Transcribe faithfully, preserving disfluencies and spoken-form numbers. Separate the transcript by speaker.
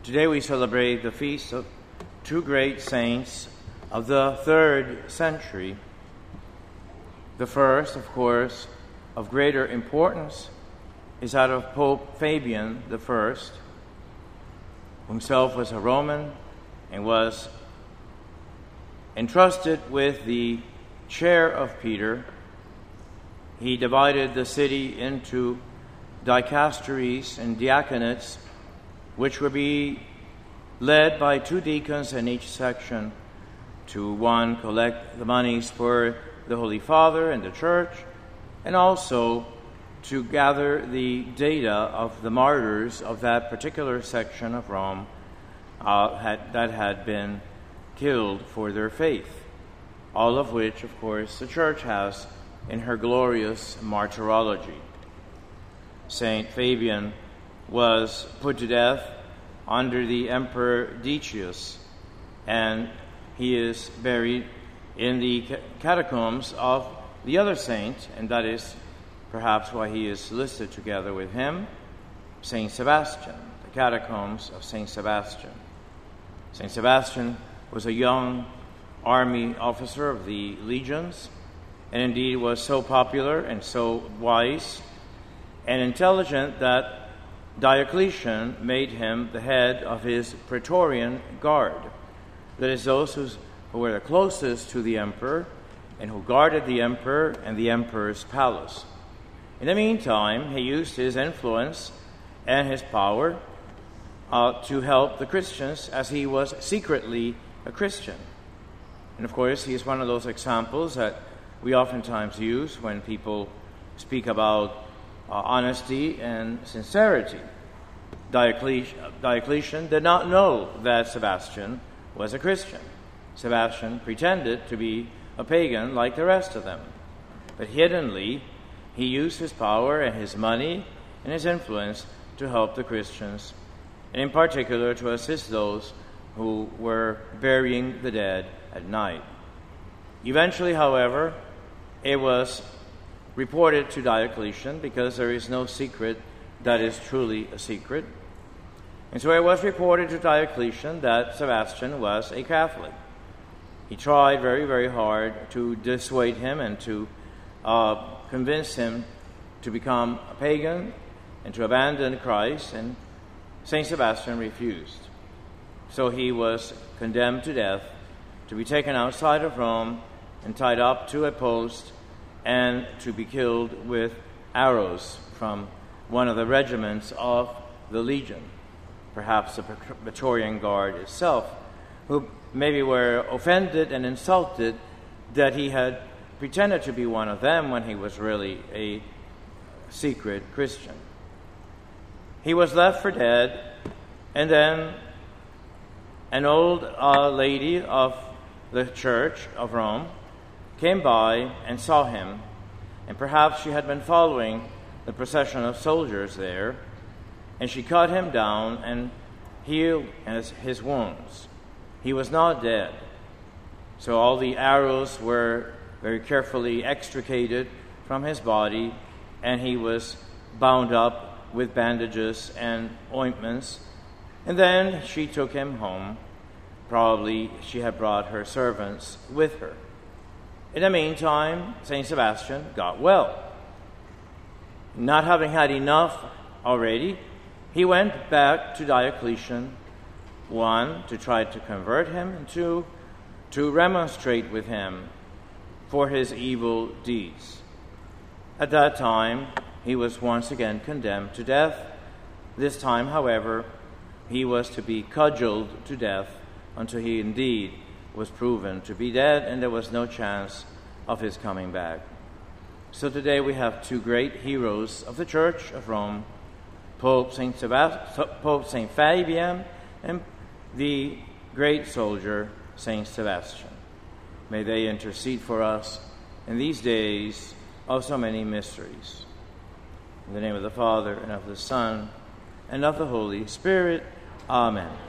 Speaker 1: Today we celebrate the feast of two great saints of the third century. The first, of course, of greater importance, is that of Pope Fabian the First, who himself was a Roman and was entrusted with the chair of Peter. He divided the city into dicasteries and diaconates, which would be led by two deacons in each section, to one collect the monies for the Holy Father and the Church, and also to gather the data of the martyrs of that particular section of Rome uh, had, that had been killed for their faith, all of which, of course, the Church has in her glorious martyrology. Saint Fabian was put to death under the Emperor Decius, and he is buried in the catacombs of the other saint, and that is perhaps why he is listed together with him, Saint Sebastian, the catacombs of Saint Sebastian. Saint Sebastian was a young army officer of the legions, and indeed was so popular and so wise and intelligent that Diocletian made him the head of his Praetorian Guard, that is, those who were the closest to the emperor and who guarded the emperor and the emperor's palace. In the meantime, he used his influence and his power uh, to help the Christians, as he was secretly a Christian. And of course, he is one of those examples that we oftentimes use when people speak about uh, honesty and sincerity. Diocletian, Diocletian did not know that Sebastian was a Christian. Sebastian pretended to be a pagan like the rest of them. But hiddenly, he used his power and his money and his influence to help the Christians, and in particular to assist those who were burying the dead at night. Eventually, however, it was reported to Diocletian, because there is no secret that is truly a secret. And so it was reported to Diocletian that Sebastian was a Catholic. He tried very, very hard to dissuade him and to uh, convince him to become a pagan and to abandon Christ, and Saint Sebastian refused. So he was condemned to death, to be taken outside of Rome and tied up to a post and to be killed with arrows from one of the regiments of the legion, perhaps the Praetorian Guard itself, who maybe were offended and insulted that he had pretended to be one of them when he was really a secret Christian. He was left for dead, and then an old uh, lady of the Church of Rome came by and saw him, and perhaps she had been following the procession of soldiers there, and she cut him down and healed his, his wounds. He was not dead. So all the arrows were very carefully extricated from his body, and he was bound up with bandages and ointments. And then she took him home. Probably she had brought her servants with her. In the meantime, Saint Sebastian got well. Not having had enough already, he went back to Diocletian, one, to try to convert him, and two, to remonstrate with him for his evil deeds. At that time, he was once again condemned to death. This time, however, he was to be cudgeled to death until he indeed was proven to be dead, and there was no chance of his coming back. So today we have two great heroes of the Church of Rome, Pope Saint Sebast- Pope Saint Fabian, and the great soldier Saint Sebastian. May they intercede for us in these days of so many mysteries. In the name of the Father, and of the Son, and of the Holy Spirit. Amen.